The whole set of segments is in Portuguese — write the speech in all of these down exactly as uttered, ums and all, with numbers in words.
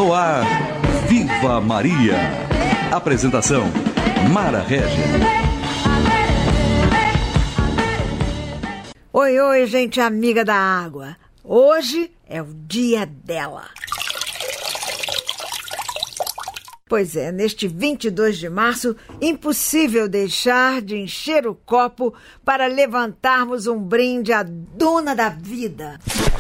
No ar, Viva Maria. Apresentação, Mara Régia. Oi, oi, gente amiga da água. Hoje é o dia dela. Pois é, neste vinte e dois de março, impossível deixar de encher o copo para levantarmos um brinde à dona da vida.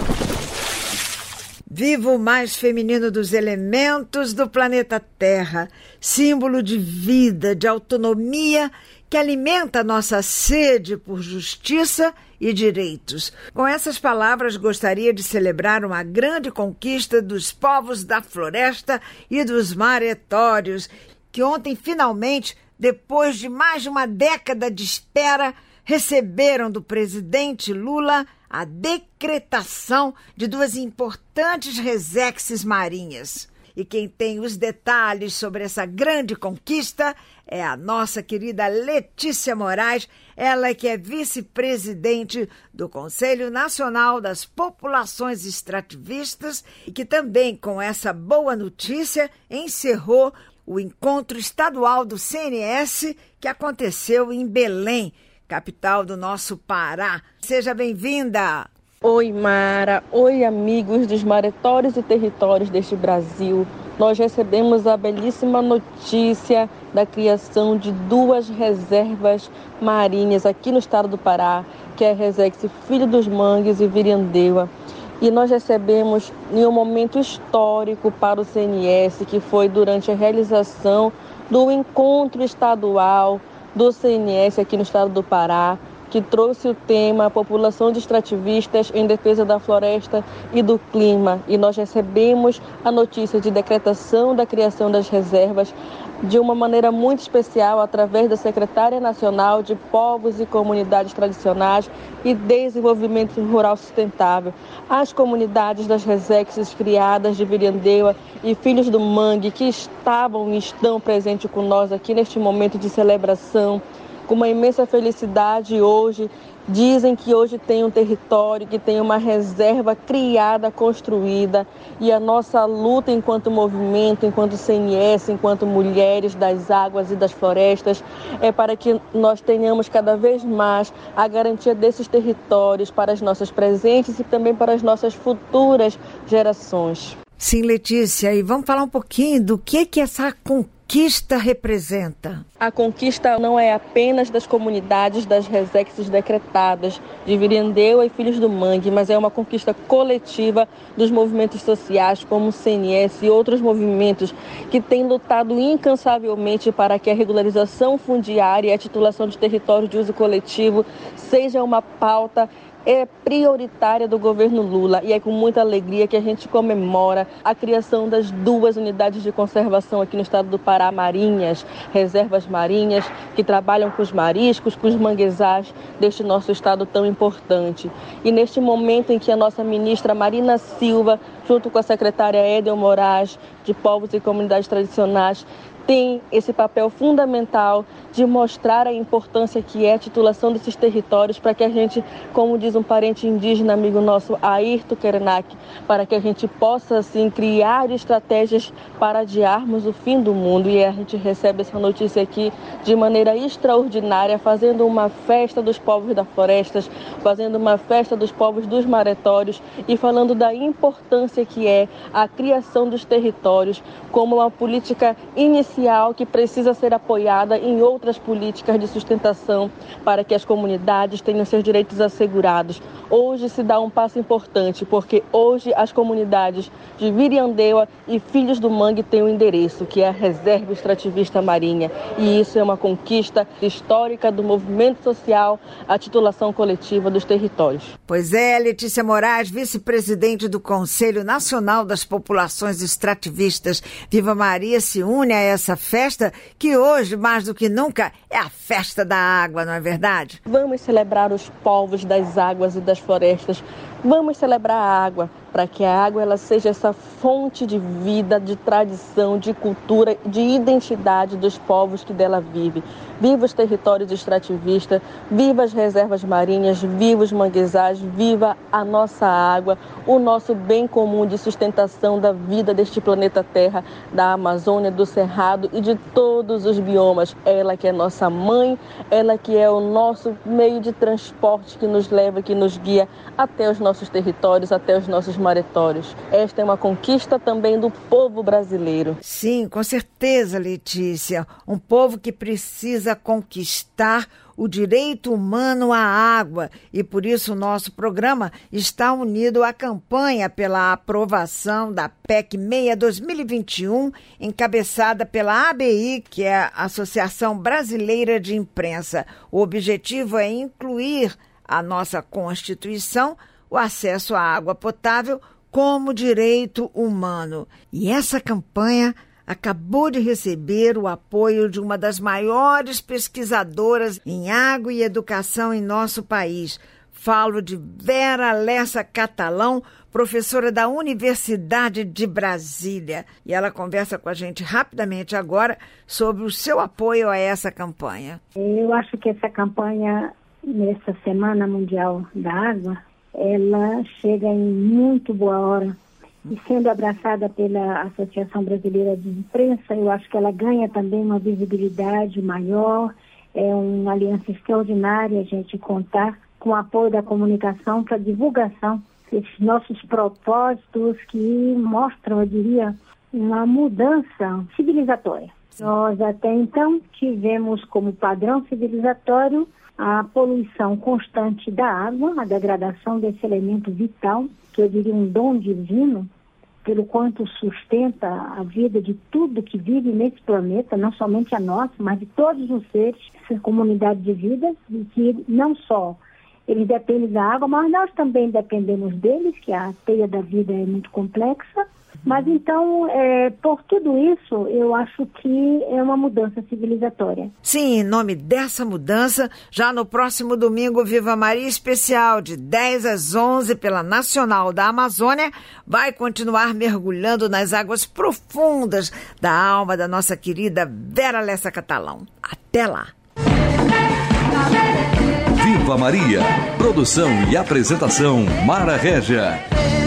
Viva o mais feminino dos elementos do planeta Terra, símbolo de vida, de autonomia, que alimenta nossa sede por justiça e direitos. Com essas palavras, gostaria de celebrar uma grande conquista dos povos da floresta e dos maretórios, que ontem, finalmente, depois de mais de uma década de espera, receberam do presidente Lula a decretação de duas importantes resexes marinhas. E quem tem os detalhes sobre essa grande conquista é a nossa querida Letícia Moraes, ela que é vice-presidente do Conselho Nacional das Populações Extrativistas e que também, com essa boa notícia, encerrou o encontro estadual do C N S que aconteceu em Belém, capital do nosso Pará. Seja bem-vinda! Oi, Mara. Oi, amigos dos maretórios e territórios deste Brasil. Nós recebemos a belíssima notícia da criação de duas reservas marinhas aqui no estado do Pará, que é a Resex Filho dos Mangues e Viriandeua. E nós recebemos em um momento histórico para o C N S, que foi durante a realização do encontro estadual do C N S aqui no estado do Pará, que trouxe o tema População de Extrativistas em Defesa da Floresta e do Clima. E nós recebemos a notícia de decretação da criação das reservas de uma maneira muito especial através da Secretária Nacional de Povos e Comunidades Tradicionais e Desenvolvimento Rural Sustentável. As comunidades das resexes criadas de Viriandeua e Filhos do Mangue, que estavam e estão presentes com nós aqui neste momento de celebração, com uma imensa felicidade hoje, dizem que hoje tem um território, que tem uma reserva criada, construída, e a nossa luta enquanto movimento, enquanto C N S, enquanto mulheres das águas e das florestas, é para que nós tenhamos cada vez mais a garantia desses territórios para as nossas presentes e também para as nossas futuras gerações. Sim, Letícia, e vamos falar um pouquinho do que, que essa conquista representa. A conquista não é apenas das comunidades das resexes decretadas de Viriandeua e Filhos do Mangue, mas é uma conquista coletiva dos movimentos sociais como o C N S e outros movimentos que têm lutado incansavelmente para que a regularização fundiária e a titulação de territórios de uso coletivo seja uma pauta é prioritária do governo Lula, e é com muita alegria que a gente comemora a criação das duas unidades de conservação aqui no estado do Pará, marinhas, reservas marinhas, que trabalham com os mariscos, com os manguezais deste nosso estado tão importante. E neste momento em que a nossa ministra Marina Silva, junto com a secretária Edel Moraes, de Povos e Comunidades Tradicionais, tem esse papel fundamental de mostrar a importância que é a titulação desses territórios para que a gente, como diz um parente indígena amigo nosso, Ayrton Krenak, para que a gente possa, assim, criar estratégias para adiarmos o fim do mundo. E a gente recebe essa notícia aqui de maneira extraordinária, fazendo uma festa dos povos das florestas, fazendo uma festa dos povos dos maretórios e falando da importância que é a criação dos territórios como uma política inicial que precisa ser apoiada em outras políticas de sustentação para que as comunidades tenham seus direitos assegurados. Hoje se dá um passo importante, porque hoje as comunidades de Viriandeua e Filhos do Mangue têm um endereço, que é a Reserva Extrativista Marinha. E isso é uma conquista histórica do movimento social, a titulação coletiva dos territórios. Pois é, Letícia Moraes, vice-presidente do Conselho Nacional das Populações Extrativistas. Viva Maria se une a essa festa que hoje, mais do que nunca, é a festa da água, não é verdade? Vamos celebrar os povos das águas e das florestas. Vamos celebrar a água. para que a água ela seja essa fonte de vida, de tradição, de cultura, de identidade dos povos que dela vivem. Viva os territórios extrativistas, viva as reservas marinhas, viva os manguezais, viva a nossa água, o nosso bem comum de sustentação da vida deste planeta Terra, da Amazônia, do Cerrado e de todos os biomas. Ela que é nossa mãe, ela que é o nosso meio de transporte que nos leva, que nos guia até os nossos territórios, até os nossos maretórios. Esta é uma conquista também do povo brasileiro. Sim, com certeza, Letícia. Um povo que precisa conquistar o direito humano à água e por isso o nosso programa está unido à campanha pela aprovação da P E C seis dois mil e vinte e um, encabeçada pela A B I, que é a Associação Brasileira de Imprensa. O objetivo é incluir a nossa Constituição o acesso à água potável como direito humano. E essa campanha acabou de receber o apoio de uma das maiores pesquisadoras em água e educação em nosso país. Falo de Vera Lessa Catalão, professora da Universidade de Brasília. E ela conversa com a gente rapidamente agora sobre o seu apoio a essa campanha. Eu acho que essa campanha, nessa Semana Mundial da Água, ela chega em muito boa hora. E sendo abraçada pela Associação Brasileira de Imprensa, eu acho que ela ganha também uma visibilidade maior. É uma aliança extraordinária a gente contar com o apoio da comunicação para a divulgação desses nossos propósitos que mostram, eu diria, uma mudança civilizatória. Sim. Nós até então tivemos como padrão civilizatório a poluição constante da água, a degradação desse elemento vital, que eu diria um dom divino, pelo quanto sustenta a vida de tudo que vive nesse planeta, não somente a nossa, mas de todos os seres, essa comunidade de vida, e que não só eles dependem da água, mas nós também dependemos deles, que a teia da vida é muito complexa. Mas então, é, por tudo isso, eu acho que é uma mudança civilizatória. Sim, em nome dessa mudança, já no próximo domingo, Viva Maria Especial, de dez às onze, pela Nacional da Amazônia, vai continuar mergulhando nas águas profundas da alma da nossa querida Vera Lessa Catalão. Até lá! Viva Maria! Produção e apresentação, Mara Régia.